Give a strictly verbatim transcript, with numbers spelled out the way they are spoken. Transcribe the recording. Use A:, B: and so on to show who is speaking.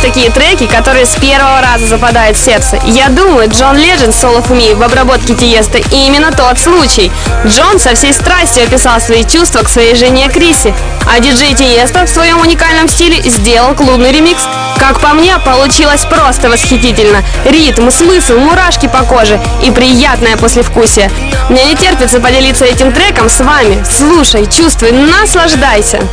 A: такие треки, которые с первого раза западают в сердце. Я думаю, John Legend Soul of Me в обработке Тиеста именно тот случай. Джон со всей страстью описал свои чувства к своей жене Криси, а диджей Тиеста в своем уникальном стиле сделал клубный ремикс. Как по мне, получилось просто восхитительно. Ритм, смысл, мурашки по коже и приятное послевкусие. Мне не терпится поделиться этим треком с вами. Слушай, чувствуй, наслаждайся.